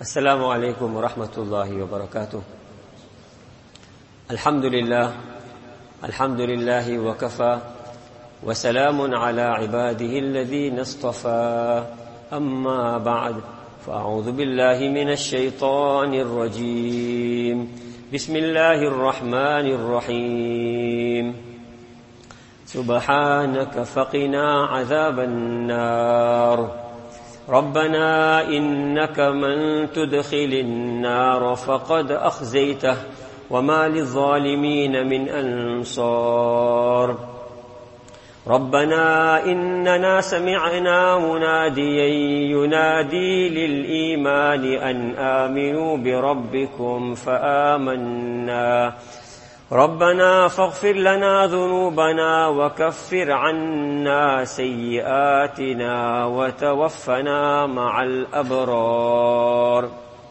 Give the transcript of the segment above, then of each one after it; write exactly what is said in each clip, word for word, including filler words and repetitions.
السلام عليكم ورحمة الله وبركاته. الحمد لله الحمد لله وكفى وسلام على عباده الذين اصطفى. أما بعد، فأعوذ بالله من الشيطان الرجيم. بسم الله الرحمن الرحيم. سبحانك فقنا عذاب النار. ربنا إنك من تدخل النار فقد أخزيته وما للظالمين من أنصار. ربنا إننا سمعنا مناديا ينادي للإيمان أن آمنوا بربكم فآمنا. ربنا فاغفر لنا ذنوبنا وكفر عنا سيئاتنا وتوفنا مع الأبرار.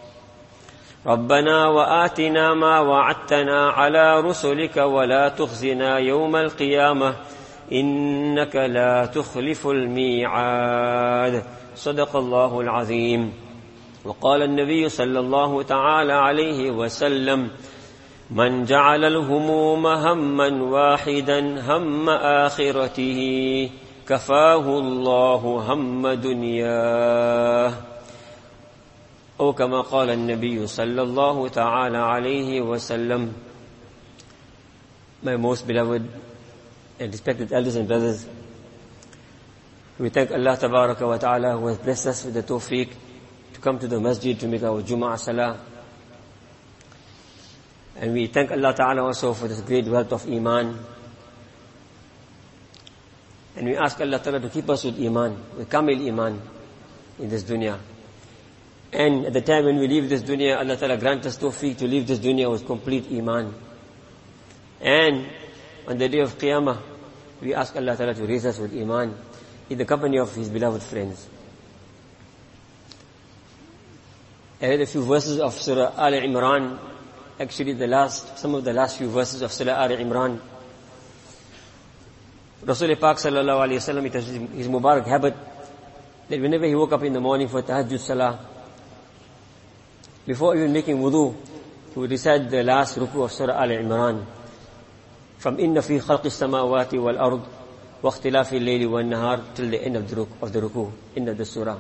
ربنا وآتنا ما وعدتنا على رسلك ولا تخزنا يوم القيامة إنك لا تخلف الميعاد. صدق الله العظيم. وقال النبي صلى الله تعالى عليه وسلم: من جعل الهموم هما واحدا هم آخرته كفاه الله هم دنياه. أو كما قال النبي صلى الله تعالى عليه وسلم. My most beloved and respected elders and brothers, we thank Allah Tabaraka wa Ta'ala who has blessed us with the tawfiq to come to the masjid to make our Jum'ah Salah. And we thank Allah Ta'ala also for this great wealth of Iman. And we ask Allah Ta'ala to keep us with Iman, with Kamil Iman in this dunya. And at the time when we leave this dunya, Allah Ta'ala grant us tawfiq to leave this dunya with complete Iman. And on the day of Qiyamah, we ask Allah Ta'ala to raise us with Iman in the company of His beloved friends. I read a few verses of Surah Al-Imran. Actually, the last, some of the last few verses of Surah Al-Imran. Rasul Pak Sallallahu Alaihi Wasallam, it was his Mubarak habit that whenever he woke up in the morning for Tahajjud Salah, before even making wudu, he would recite the last ruku of Surah Al-Imran. From Inna fi khalqi samawati wal ard wa ikhtilafi al-layli wal nahar till the end of the ruku, of the ruku, end of the surah.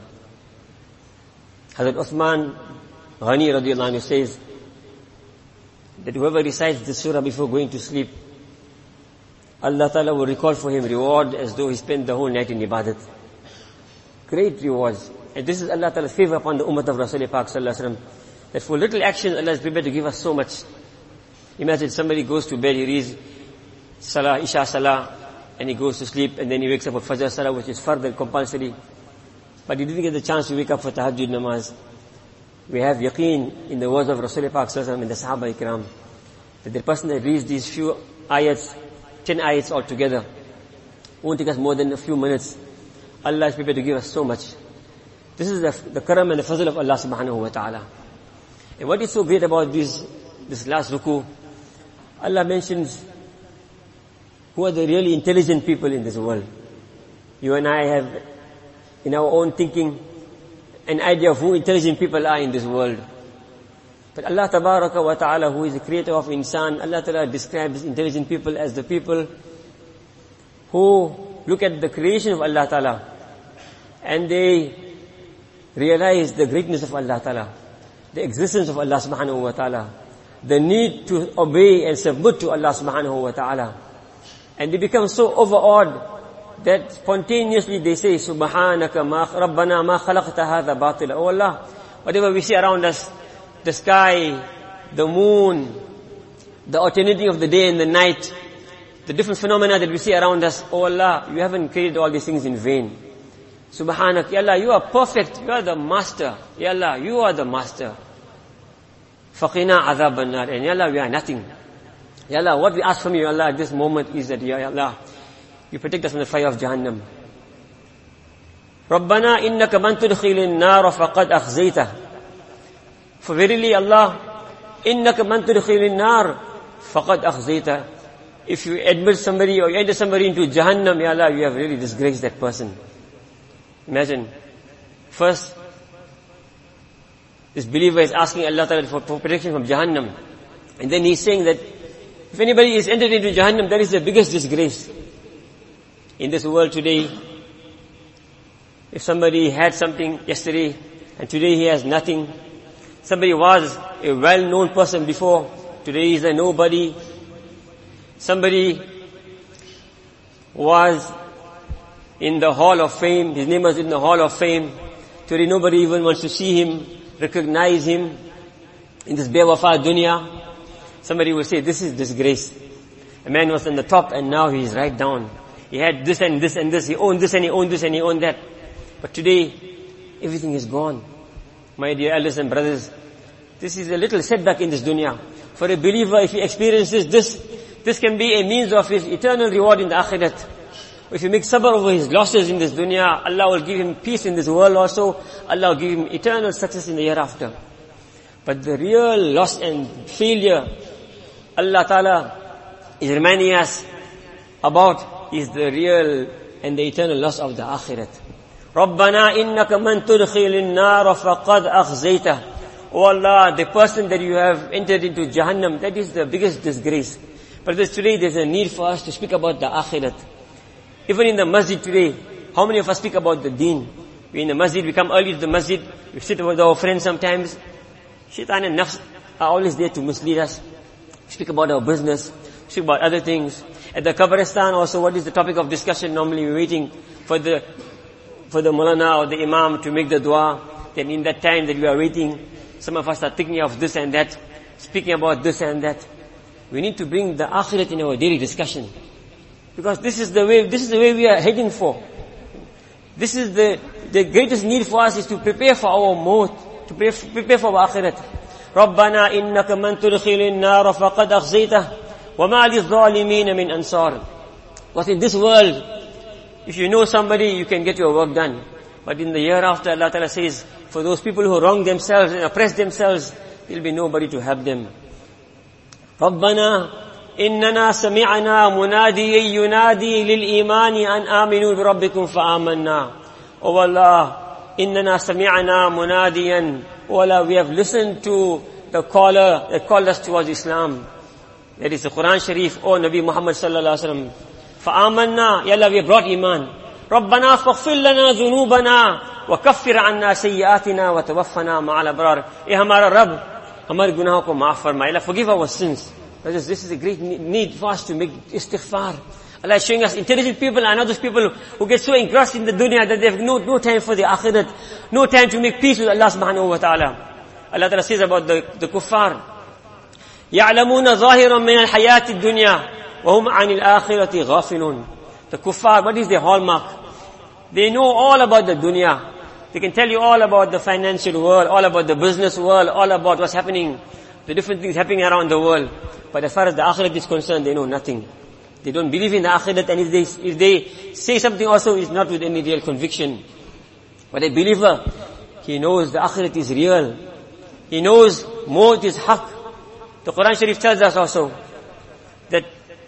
Hazrat Uthman Ghani radiyallahu anhu says that whoever recites this surah before going to sleep, Allah Ta'ala will record for him reward as though he spent the whole night in ibadat. Great rewards. And this is Allah Ta'ala's favor upon the ummah of Rasul Pak Sallallahu Alaihi Wasallam, that for little action Allah is prepared to give us so much. Imagine somebody goes to bed, he reads Salah, Isha Salah, and he goes to sleep, and then he wakes up for Fajr Salah, which is further compulsory. But he didn't get the chance to wake up for Tahajjud Namaz. We have yaqeen in the words of Rasul Pak Sallallahu Alaihi Wasallam and the Sahaba Ikram, that the person that reads these few ayats, ten ayats altogether, won't take us more than a few minutes. Allah is prepared to give us so much. This is the, the karam and the fazl of Allah subhanahu wa ta'ala. And what is so great about this, this last ruku, Allah mentions who are the really intelligent people in this world. You and I have, in our own thinking, an idea of who intelligent people are in this world. But Allah Tabaraka wa Ta'ala, who is the creator of insan, Allah Ta'ala describes intelligent people as the people who look at the creation of Allah Ta'ala and they realize the greatness of Allah Ta'ala, the existence of Allah Subhanahu wa Ta'ala, the need to obey and submit to Allah Subhanahu wa Ta'ala. And they become so overawed that spontaneously they say, Subhanaka ma Rabbana ma khalaqta hadha batila. Oh Allah, whatever we see around us, the sky, the moon, the alternating of the day and the night, the different phenomena that we see around us, oh Allah, you haven't created all these things in vain. Subhanak, Ya Allah, you are perfect, you are the master. Ya Allah, you are the master. Faqina azab an-nar, and Ya Allah, we are nothing. Ya Allah, what we ask from you, Ya Allah, at this moment is that, Ya Allah, you protect us from the fire of Jahannam. Rabbana innaka man tudkhilin nar faqad akhzaytah. For verily Allah, innaka man tudkhilin nar faqad akhzaytah. If you admit somebody or you enter somebody into Jahannam, Ya Allah, you have really disgraced that person. Imagine, first, This believer is asking Allah Ta'ala for protection from Jahannam. And then he's saying that if anybody is entered into Jahannam, that is the biggest disgrace. In this world today, if somebody had something yesterday and today he has nothing, somebody was a well-known person before, today he is a nobody. Somebody was in the Hall of Fame, his name was in the Hall of Fame, today nobody even wants to see him, recognize him in this bewafa dunya. Somebody will say, this is disgrace. A man was on the top and now he is right down. He had this and this and this, he owned this and he owned this and he owned that. But today, everything is gone. My dear elders and brothers, this is a little setback in this dunya. For a believer, if he experiences this, this can be a means of his eternal reward in the akhirat. If he makes sabr over his losses in this dunya, Allah will give him peace in this world also. Allah will give him eternal success in the hereafter. But the real loss and failure, Allah Ta'ala is reminding us about, is the real and the eternal loss of the akhirat. رَبَّنَا إِنَّكَ مَنْ تُدْخِلِ النَّارَ فَقَدْ أَخْزَيْتَهُ. Oh Allah, the person that you have entered into Jahannam, that is the biggest disgrace. But this today there's a need for us to speak about the akhirat. Even in the masjid today, how many of us speak about the deen? We in the masjid, we come early to the masjid, we sit with our friends sometimes. Shaitan and nafs are always there to mislead us. We speak about our business, we speak about other things. At the Qabristan also, what is the topic of discussion? Normally we're waiting for the for the Mulana or the Imam to make the dua. Then in that time that we are waiting, some of us are thinking of this and that, speaking about this and that. We need to bring the akhirat in our daily discussion. Because this is the way, this is the way we are heading for. This is the, the greatest need for us is to prepare for our maut, to pre- prepare for our akhirat. رَبَّنَا إِنَّكَ مَنْ تُدْخِلِ النَّارَ فَقَدْ أَخْزَيْتَهُ وَمَا لِلظَّالِمِينَ مِنْ أَنصَارٍ. Because in this world, if you know somebody, you can get your work done. But in the hereafter, Allah Ta'ala says, for those people who wrong themselves and oppress themselves, there will be nobody to help them. رَبَّنَا إِنَّنَا سَمِعْنَا مُنَادِيًا يُنَادِي لِلْإِيمَانِ أَنْ آمِنُوا بِرَبِّكُمْ فَآمَنَّا. Oh Allah, إِنَّنَا سَمِعْنَا مُنَادِيًا. Oh Allah, we have listened to the caller that called us towards Islam. That is the Quran Sharif, oh Nabi Muhammad sallallahu alaihi wasallam. فَآمَنَّا. Ya Allah, we have brought iman. رَبَّنَا فَاغْفِرْ لَنَا ذُنُوبَنَا وَكَفِّرْ عَنَّا سَيِّئَاتِنَا وَتَوَفَّنَا مَعَ الْأَبْرَارِ. Eh hamara Rabb, हमारे गुनाहों को माफ फरमाए. Allah, forgive our sins. Brothers, this is a great need for us to make istighfar. Allah is showing us intelligent people and others people who get so engrossed in the dunya that they have no, no time for the akhirat, no time to make peace with Allah subhanahu wa ta'ala. Allah ta'ala says about the, the kuffar, يَعْلَمُونَ ظَاهِرًا مِنَ الْحَيَاةِ الدُّنْيَا وَهُمْ عَنِ الْآخِرَةِ غَافِلُونَ. The kuffar, what is their hallmark? They know all about the dunya. They can tell you all about the financial world, all about the business world, all about what's happening, the different things happening around the world. But as far as the akhirat is concerned, they know nothing. They don't believe in the akhirat, and if they, if they say something also, it's not with any real conviction. But a believer, he knows the akhirat is real. He knows maut is haq. The Quran Sharif tells us also that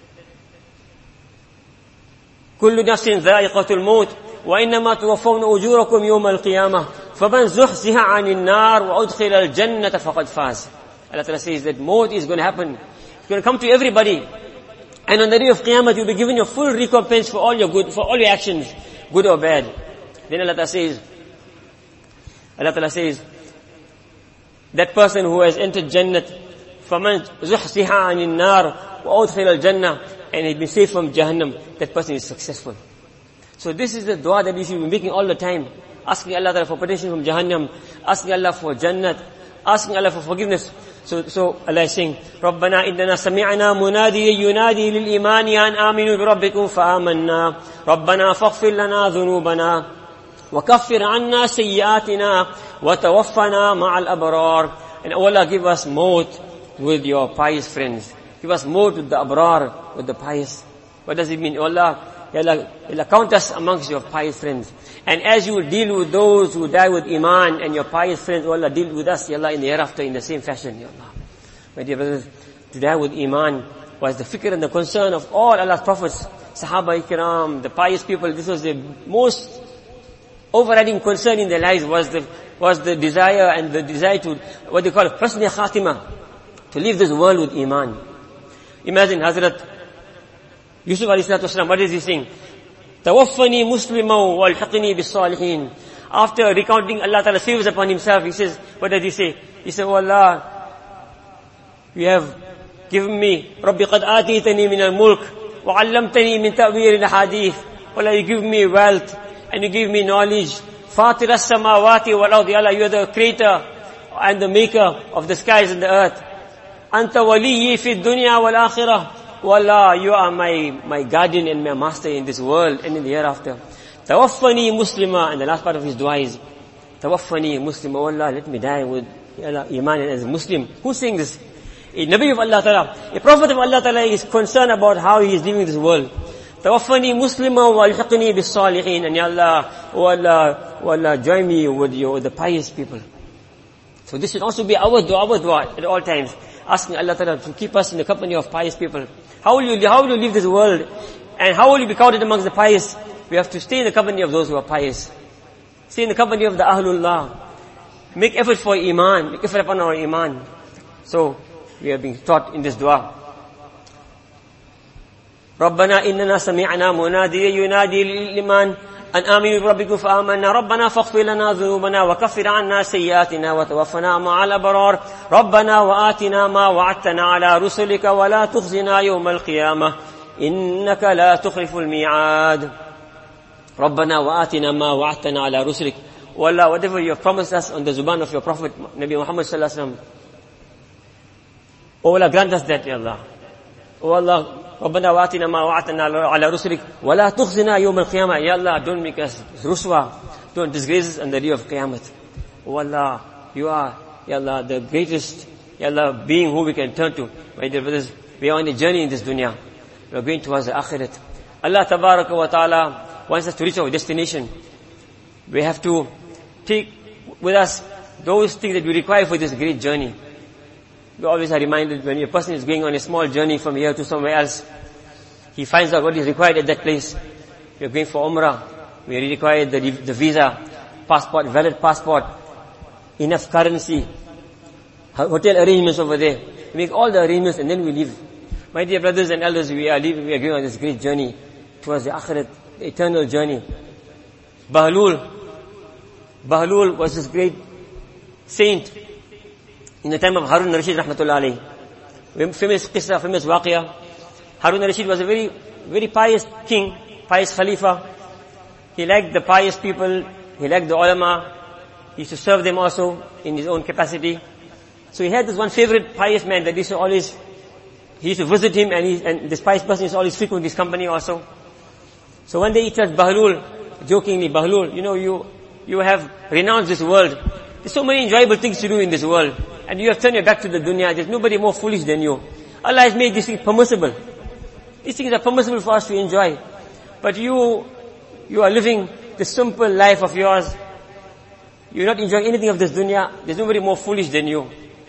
كل نفس ذائقة الموت وإنما توفون أجوركم يوم القيامة فمن زحزح عن النار وأدخل الجنة فقد فاز. Allah Ta'ala says that maut is going to happen. It's going to come to everybody. And on the day of Qiyamah, you'll be given your full recompense for all your good, for all your actions, good or bad. Then Allah Ta'ala says, Allah Ta'ala says, that person who has entered Jannat, فَمَنْ زُحْزِحَ عَنِ النَّارِ وَأُدْخِلَ الْجَنَّةِ, and he'll be saved from Jahannam, that person is successful. So this is the dua that we should be making all the time. Asking Allah Ta'ala for protection from Jahannam, asking Allah for Jannat, asking Allah for forgiveness. So, so Allah is saying, رَبَّنَا إِنَّنَا سَمِعْنَا مُنَادِيًا يُنَادِي لِلْإِيمَانِ أَنْ آمِنُوا بِرَبِّكُمْ فَآمَنَّا رَبَّنَا فَاغْفِرْ لَنَا ذُنُوبَنَا وَكَفِّرْ عَنَّا سَيِّئَاتِنَا وَتَوَفَّنَا مَعَ الْأَبْرَارِ. And Allah, give us maut with your pious friends. Give us maut with the abrar, with the pious. What does it mean? Allah, Allah, Allah, count us amongst your pious friends. And as you deal with those who die with iman and your pious friends, Allah, deal with us, Ya Allah, in the hereafter in the same fashion, Ya Allah. My dear brothers, to die with iman was the fikr and the concern of all Allah's prophets, Sahaba Ikram, the pious people. This was the most overriding concern in their lives, was the was the desire and the desire to, what they call husn khatima, to leave this world with iman. Imagine Hazrat Yusuf alayhi salatu wasalam, what is he saying? Tawaffani musliman walhaqni bis salihin. After recounting Allah Ta'ala's favors upon himself, he says, what does he say? He said, oh Allah, you have given me, Rabbi qad atitani min al-mulk, wa 'allamtani min ta'wil al-hadith. Allah, you give me wealth, and you give me knowledge. Fatir as-samawati wal-ardi. Allah, you are the creator and the maker of the skies and the earth. Anta waliyyi fi dunya wal-akhirah. Wallah, you are my, my guardian and my master in this world and in the hereafter. Tawaffani muslima, and the last part of his dua is, Tawaffani muslima, wallah, let me die with iman and as a Muslim. Who's saying this? A Nabi of Allah Ta'ala, a Prophet of Allah Ta'ala is concerned about how he is leaving this world. Tawaffani muslima walhaqni bis salihin, and ya Allah, oh Allah, oh Allah, join me with you, with the pious people. So this should also be our dua, our dua at all times, asking Allah Ta'ala to keep us in the company of pious people. How will you, how will you leave this world? And how will you be counted amongst the pious? We have to stay in the company of those who are pious. Stay in the company of the Ahlullah. Make effort for iman, make effort upon our iman. So, we are being taught in this dua. ربنا إننا سمعنا مناديا ينادي للإيمان أن آمنوا بربكم فآمنا ربنا فاغفر لنا ذنوبنا وكفر عنا سيئاتنا وتوفنا مع الأبرار ربنا وآتنا ما وعدتنا على رسلك ولا تخزنا يوم القيامة إنك لا تخلف الميعاد ربنا وآتنا ما وعدتنا على رسلك. Oh Allah, whatever you have promised us on the zuban of your Prophet Nabi Muhammad sallallahu alaihi wasallam, oh Allah, grant us that, Ya Allah. Oh Allah, ربنا وآتنا ما وعدتنا على رسلك ولا تخزنا يوم القيامة. Ya Allah, don't make us ruswa, don't disgrace us on the day of Qiyamah. Oh Allah, you are, Ya Allah, the greatest, Ya Allah, being who we can turn to. My dear brothers, we are on a journey in this dunya. We are going towards the akhirat. Allah Tabaraka wa Ta'ala wants us to reach our destination. We have to take with us those things that we require for this great journey. We always are reminded when a person is going on a small journey from here to somewhere else, he finds out what is required at that place. We are going for Umrah. We require the, the visa, passport, valid passport, enough currency, hotel arrangements over there. We make all the arrangements and then we leave. My dear brothers and elders, we are leaving, we are going on this great journey towards the akhirat, the eternal journey. Bahlul, Bahlul was this great saint in the time of Harun al-Rashid rahmatullah alayhi. Famous qissa, famous waqiyah. Harun al-Rashid was a very, very pious king, pious khalifa. He liked the pious people, he liked the ulama, he used to serve them also in his own capacity. So he had this one favorite pious man that used to always, he used to visit him, and, he, and this pious person used to always frequent his company also. So one day he told Bahlul, jokingly, Bahlul, you know, you, you have renounced this world. There's so many enjoyable things to do in this world. And you have turned your back to the dunya. There's nobody more foolish than you. Allah has made these things permissible. These things are permissible for us to enjoy. But you, you are living the simple life of yours. You're not enjoying anything of this dunya. There's nobody more foolish than you.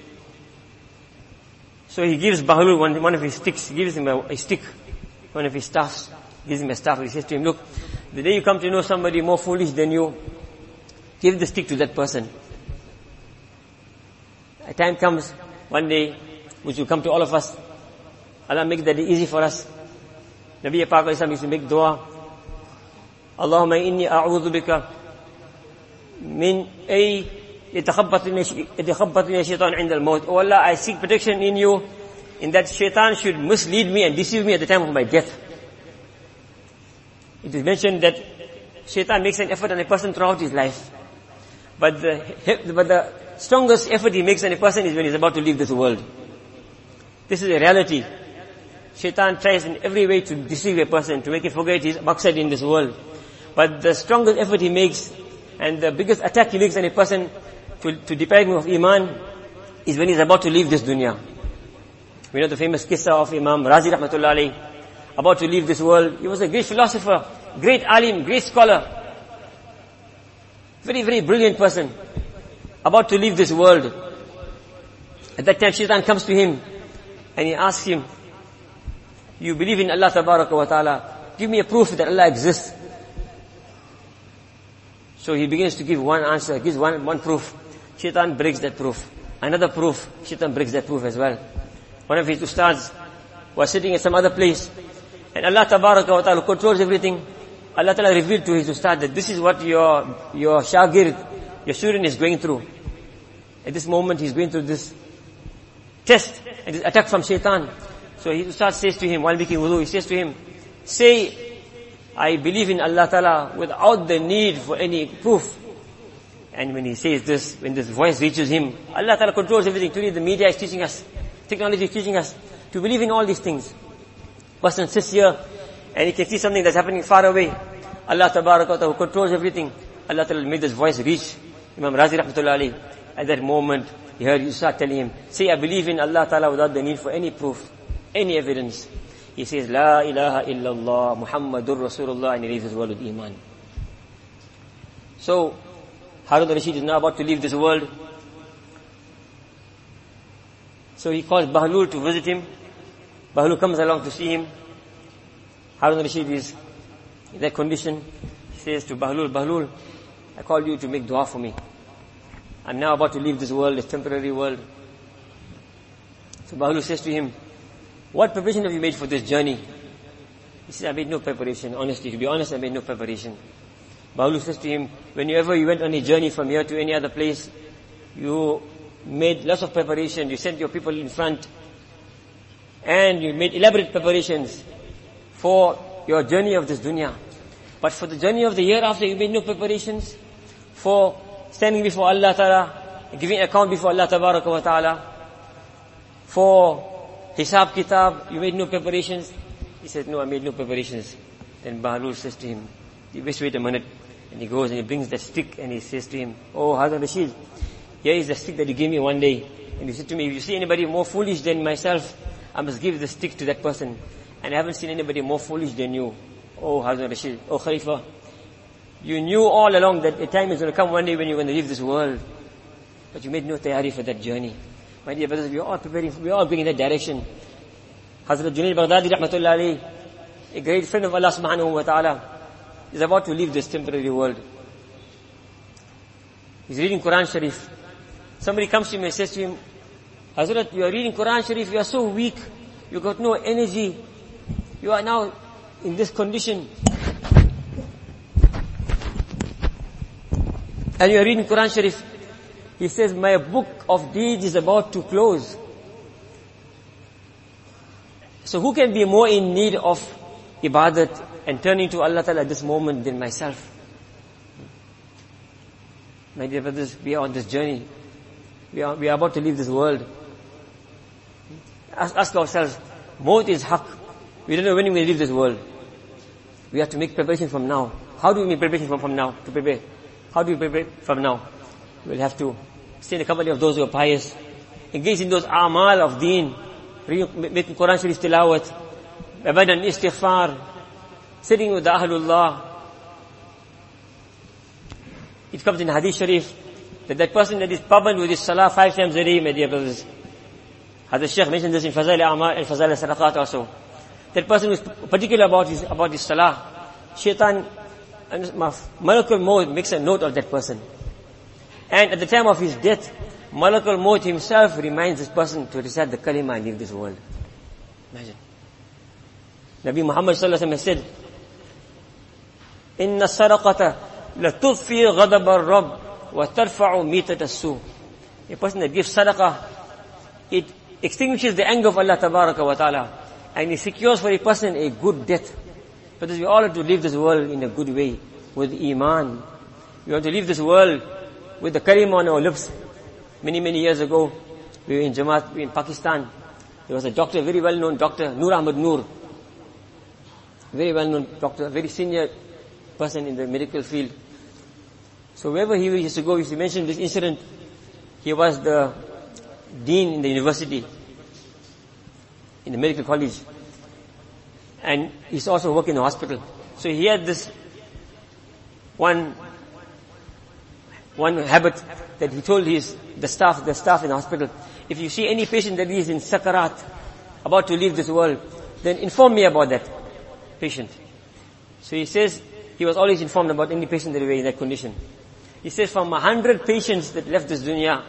So he gives Bahlul one, one of his sticks. He gives him a, a stick, one of his staffs. He gives him a staff. He says to him, look, the day you come to know somebody more foolish than you, give the stick to that person. A time comes, one day, which will come to all of us. Allah make that easy for us. Nabi Pak Islam used to make dua. Allahumma inni a'udhu bika min ay yatakhabbatni shaitan inda al-maut. Oh Allah, I seek protection in you, in that shaitan should mislead me and deceive me at the time of my death. It is mentioned that shaitan makes an effort on a person throughout his life. But the, but the strongest effort he makes on a person is when he's about to leave this world. This is a reality. Shaitan tries in every way to deceive a person, to make him forget his maqsad in this world. But the strongest effort he makes, and the biggest attack he makes on a person to, to deprive him of iman, is when he's about to leave this dunya. We know the famous qissa of Imam Razi rahmatullah alayhi, about to leave this world. He was a great philosopher, great alim, great scholar. Very, very brilliant person. About to leave this world. At that time, Shaitan comes to him and he asks him, you believe in Allah Tabaraka wa Ta'ala, give me a proof that Allah exists. So he begins to give one answer, gives one, one proof. Shaitan breaks that proof. Another proof, Shaitan breaks that proof as well. One of his ustads was sitting at some other place, and Allah Tabaraka wa Ta'ala controls everything. Allah Ta'ala revealed to his ustad that this is what your, your shagird, your student is going through. At this moment he's going through this test, and this attack from Shaitan. So his ustad says to him, while making wudu, he says to him, say, I believe in Allah Ta'ala without the need for any proof. And when he says this, when this voice reaches him, Allah Ta'ala controls everything. Today the media is teaching us, technology is teaching us to believe in all these things. Person sits here and he can see something that's happening far away. Allah Tabaraka wa Ta'ala controls everything. Allah Ta'ala made this voice reach Imam Razi Rahmatullah Alayhi. At that moment, he heard you start telling him, say, I believe in Allah Ta'ala without the need for any proof, any evidence. He says, La ilaha illallah Muhammadur Rasulullah, and he leaves this world with Iman. So, Harun al-Rashid is now about to leave this world. So he calls Bahlul to visit him. Bahlul comes along to see him. Harun al-Rashid is in that condition. He says to Bahlul, Bahlul, I called you to make dua for me. I'm now about to leave this world, this temporary world. So Bahlul says to him, what preparation have you made for this journey? He says, I made no preparation. Honestly, to be honest, I made no preparation. Bahlul says to him, whenever you went on a journey from here to any other place, you made lots of preparation. You sent your people in front, and you made elaborate preparations for your journey of this dunya. But for the journey of the year after, you made no preparations for standing before Allah Ta'ala, giving account before Allah Tabaraka wa Ta'ala. For Hisab Kitab, you made no preparations. He said, no, I made no preparations. Then Bahlul says to him, just wait a minute. And he goes and he brings that stick and he says to him, oh, Harun al-Rashid, here is the stick that you gave me one day. And he said to me, if you see anybody more foolish than myself, I must give the stick to that person. And I haven't seen anybody more foolish than you. Oh, Harun al-Rashid, oh, Khalifa, you knew all along that a time is going to come one day when you're going to leave this world. But you made no tayari for that journey. My dear brothers, we are all preparing, we are all going in that direction. Hazrat Junaid Baghdadi Rahmatullah Alayhi, a great friend of Allah Subhanahu wa Ta'ala, is about to leave this temporary world. He's reading Quran Sharif. Somebody comes to him and says to him, Hazrat, you are reading Quran Sharif, you are so weak, you got no energy, you are now in this condition. And you are reading Quran Sharif. He says, my book of deeds is about to close. So who can be more in need of ibadat and turning to Allah Ta'ala at this moment than myself? My dear brothers, we are on this journey. We are, we are about to leave this world. Ask, ask ourselves, Maut is haq. We don't know when we will leave this world. We have to make preparation from now. How do we make preparation from, from now? To prepare. How do we prepare from now? We'll have to stay in the company of those who are pious. Engage in those a'mal of deen. Making Quran Sharif tilawat. Abadan istighfar. Sitting with the Ahlullah. It comes in Hadith Sharif that that person that is paband with his salah five times a day, my dear brothers. Hadith Shaykh mentioned this in Fazail A'mal and Fazail Sadaqat also. That person who is particular about his, about his salah, Shaitan, Malakul Maut makes a note of that person. And at the time of his death, Malakul Maut himself reminds this person to recite the kalima and leave this world. Imagine. Nabi Muhammad sallallahu alaihi wasallam said, Inna sadaqata la tudfi ghadab ar-rabb wa tarfa'u mitat as-su. A person that gives sadaqah, it extinguishes the anger of Allah Tabaraka wa Ta'ala, and it secures for a person a good death. Because we all have to leave this world in a good way, with iman. We want to leave this world with the kalima on our lips. Many, many years ago, we were in Jamaat, we were in Pakistan. There was a doctor, very well-known doctor, Nur Ahmad Noor. Very well-known doctor, very senior person in the medical field. So wherever he used to go, he used to mention this incident. He was the dean in the university, in the medical college. And he used to also work in the hospital. So he had this one, one habit that he told his, the staff, the staff in the hospital, if you see any patient that is in sakarat, about to leave this world, then inform me about that patient. So he says, he was always informed about any patient that were in that condition. He says from a hundred patients that left this dunya,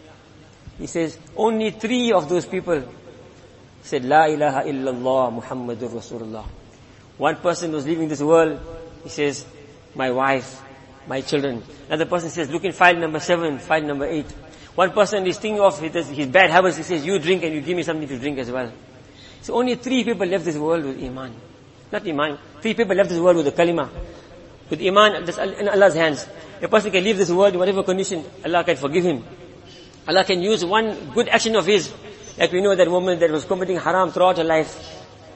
he says only three of those people said, La ilaha illallah Muhammadur Rasulullah. One person was leaving this world, he says, my wife, my children. Another person says, look in file number seven, file number eight. One person is thinking of his, his bad habits, he says, you drink and you give me something to drink as well. So only three people left this world with iman. Not iman. Three people left this world with the kalima. With iman, that's in Allah's hands. A person can leave this world in whatever condition, Allah can forgive him. Allah can use one good action of his. Like we know that woman that was committing haram throughout her life.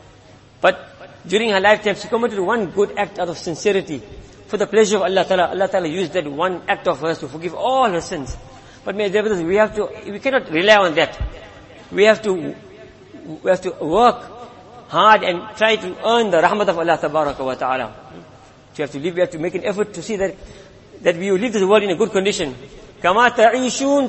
But during her lifetime, she committed one good act out of sincerity. For the pleasure of Allah Ta'ala, Allah Ta'ala used that one act of hers to forgive all her sins. But my dear brothers, we have to, we cannot rely on that. We have to, we have to work hard and try to earn the rahmat of Allah Tabaraka wa Ta'ala. So we have to live, we have to make an effort to see that, that we will live this world in a good condition. كما تعيشون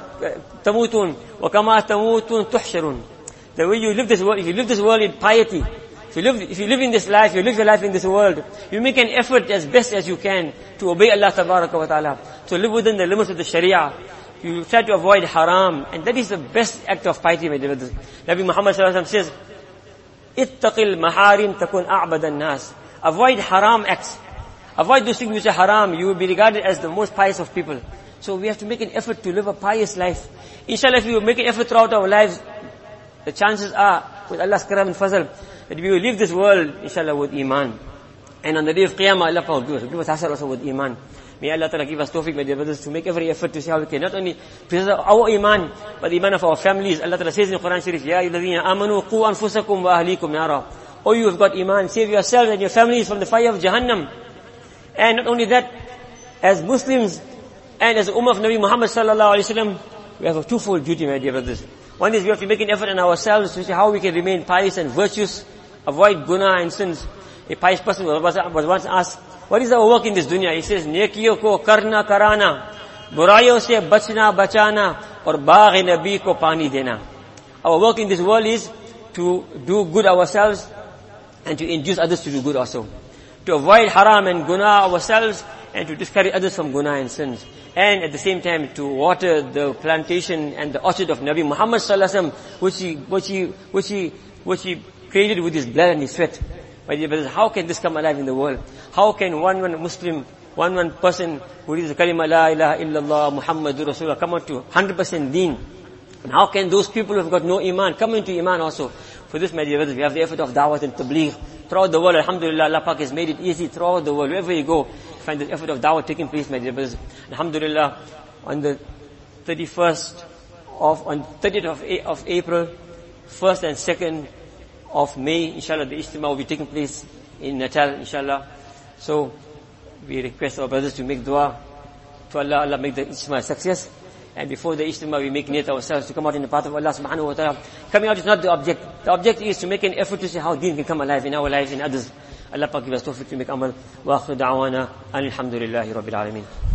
تموتون وكما تموتون تحشرون. The way you live this world, if you live this world in piety, if you live, if you live in this life, you live your life in this world, you make an effort as best as you can to obey Allah Tabaraka wa Ta'ala, to live within the limits of the Sharia. You try to avoid haram, and that is the best act of piety, my dear brothers. Nabi Muhammad sallallahu alaihi wasallam says, "Ittaqil maharim takun a'bad an-nas." Avoid haram acts. Avoid those things which are haram. You will be regarded as the most pious of people. So we have to make an effort to live a pious life. Inshallah, if we will make an effort throughout our lives, the chances are, with Allah's karam and fazl, that we will leave this world, inshallah, with iman. And on the day of Qiyamah, Allah will give us, give us hasar also with iman. May Allah Ta'ala give us tawfiq, my dear brothers, to make every effort to see how we can not only preserve our iman, but the iman of our families. Allah Ta'ala says in the Quran Sharif, Ya ayyuhalladhina amanu qu anfusakum wa ahlikum nara. Oh, you have got iman, save yourselves and your families from the fire of Jahannam. And not only that, as Muslims and as the Ummah of Nabi Muhammad sallallahu alaihi wasallam, we have a twofold duty, my dear brothers. One is we have to make an effort in ourselves to see how we can remain pious and virtuous, avoid guna and sins. A pious person was, was once asked, what is our work in this dunya? He says, nekiyo ko karna karana, burayo se bachna bachana, aur baagh nabi ko pani dena. Our work in this world is to do good ourselves and to induce others to do good also. To avoid haram and guna ourselves and to discourage others from guna and sins. And at the same time to water the plantation and the orchard of Nabi Muhammad sallallahu alaihi wasallam, which he, which he, which he, which he created with his blood and his sweat. My dear brothers, how can this come alive in the world? How can one one Muslim, one one person who reads the kalima la ilaha illallah Muhammadur Rasulullah come on to one hundred percent deen? And how can those people who have got no iman come into iman also? For this, my dear brothers, we have the effort of da'wat and tabligh throughout the world. Alhamdulillah, Allah Pak has made it easy throughout the world. Wherever you go, you find the effort of da'wat taking place, my dear brothers. Alhamdulillah, on the thirty-first of, on thirtieth of, of April, first and second of May, inshallah, the Ijtima will be taking place in Natal, inshallah. So, we request our brothers to make dua to Allah, Allah make the Ijtima a success. And before the Ijtima, we make niyat ourselves to come out in the path of Allah subhanahu wa ta'ala. Coming out is not the object. The object is to make an effort to see how deen can come alive in our lives and others. Allah Pak give us tawfiq to make amal. Wa akhir da'wana, alhamdulillahi rabbil alameen.